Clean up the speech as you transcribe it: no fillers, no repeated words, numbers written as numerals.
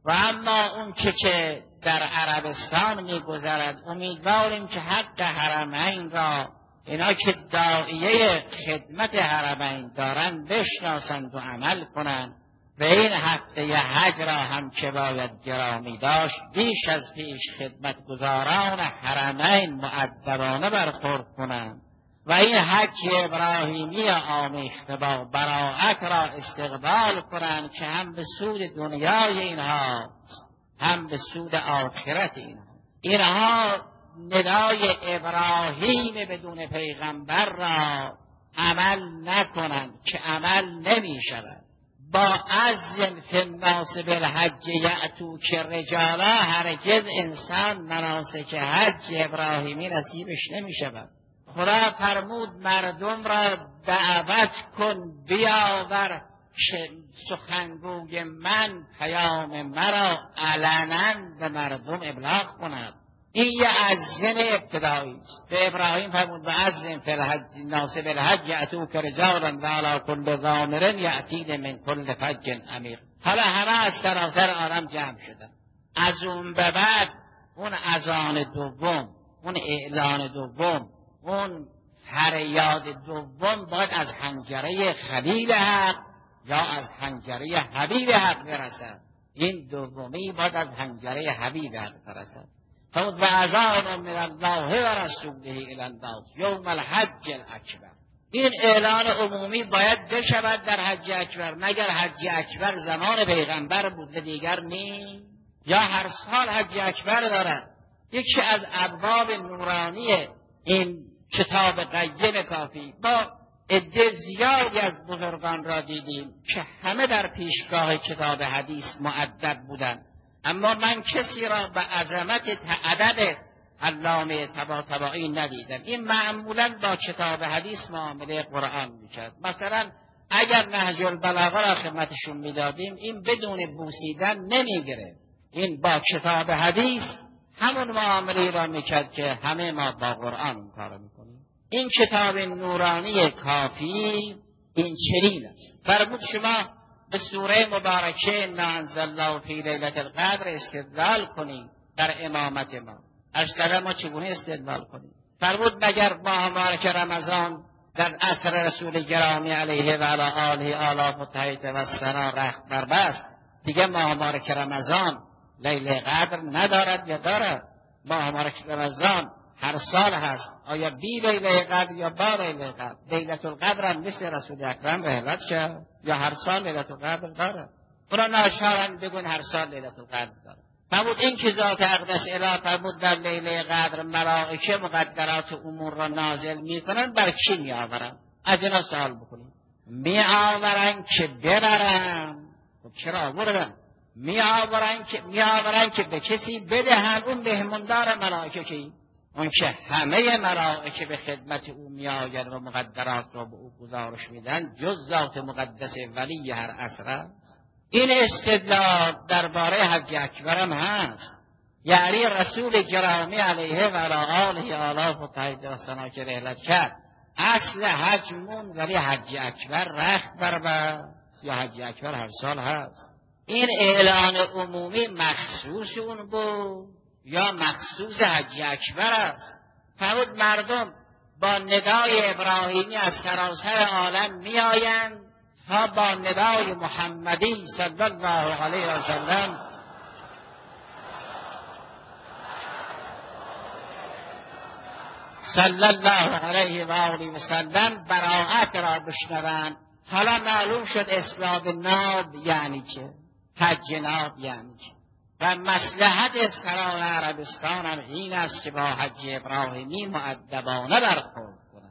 و اما اون که در عربستان میگذرد امیدواریم که حق حرمین را اینا که داعیه خدمت حرمین دارن بشناسند و عمل کنند و این هفته حج را هم که باید گرامی داشت بیش از پیش خدمتگزاران حرمین مؤدبانه برخورد کنند و این حج ابراهیمی آمیخته با براءت را استقبال کنند که هم به سود دنیای اینها هم به سود آخرت اینها ندای ابراهیم بدون پیغمبر را عمل نکنند که عمل نمی شود. با عزم فی الناس بالحج یأتوک رجالا هرگز انسان مناسک حج ابراهیمی نصیبش نمی شود. خدا فرمود مردم را دعوت کن بیاور سخنگوی من پیام مرا علنا به مردم ابلاغ کند. این یه عزم ابتدایی است. به ابراهیم فرمود و عزم فی الحج ناس بالحج یأتوک رجالا و علی کل ضامر یأتین من کل فج عمیق. حالا همه از سراسر عالم جمع شدن. از اون به بعد اون اذان دوم، اون اعلان دوم، اون فریاد دوم باید از حنجره خلیل حق یا از حنجره حبیب حق برسد. این دومی باید از حنجره حبیب حق برسد. فرمود و اذان من الله و رسوله الی الناس یوم الحج الاکبر. این اعلان عمومی باید بشود در حج اکبر، مگر حج اکبر زمان پیغمبر بود و دیگر نی؟ یا هر سال حج اکبر دارد؟ یکی از ابواب نورانی این کتاب قیم کافی با عده زیادی از بزرگان را دیدیم که همه در پیشگاه کتاب حدیث مؤدب بودند، اما من کسی را به عظمت عدد علامه طباطبایی ندیدم. این معمولا با کتاب حدیث معامله قرآن میکرد. مثلا اگر نهج البلاغه را خدمتشون میدادیم این بدون بوسیدن نمیگره، این با کتاب حدیث همون معامله را میکرد که همه ما با قرآن اون کارو میکنیم. این کتاب نورانی کافی این چنین است. فرمود شما به سوره مبارکه انا انزلناه فی لیلة القدر استدلال کنیم در امامت ما. اشکال ما چگونه استدلال کنیم؟ فرمود مگر ماه مبارک رمضان در عصر رسول گرامی علیه و علی آله آلاف و تحیط و سنا رخت بربست، دیگه ماه مبارک رمضان لیله قدر ندارد یا دارد؟ ماه مبارک رمضان هر سال هست، آیا بی لیله قدر یا با لیله قدر؟ لیلة القدر هم مثل رسول اکرم رحلت کرد یا هر سال لیلة القدر دارد؟ اونا ناشارن بگون هر سال لیلة القدر دارد. فرمود این که ذات اقدس اله فرمود در لیله قدر ملائکه مقدرات امور را نازل میکنن، بر کی می آورن؟ از اینا سوال بکنیم. می آورن که ببرن. خب چرا آوردن؟ می آورن که به کسی بدهن. اون مهماندار ملائکه کی؟ اون که همه ملائکه به خدمت او می آید و مقدرات را به او گزارش میدن، جز ذات مقدس ولی هر عصر. این استدلال درباره حج اکبر هم هست. یعنی رسول گرامی علیه و آله آلاف و تحیید و سنا که رحلت کرد، اصل حج مون ولی حج اکبر رخت بربست یا حج اکبر هر سال هست. این اعلان عمومی مخصوص اون بود یا مخصوص حج اکبر است؟ فرمود مردم با ندای ابراهیمی از سراسر عالم می آیند تا با ندای محمدی صلی الله علیه و سلم صلی الله علیه و آله و سلم براءت را بشنوند. حالا معلوم شد اسلام ناب یعنی چه، حج ناب یعنی چه. و مصلحت سران عربستان هم این است که با حج ابراهیمی مؤدبانه برخورد کنند.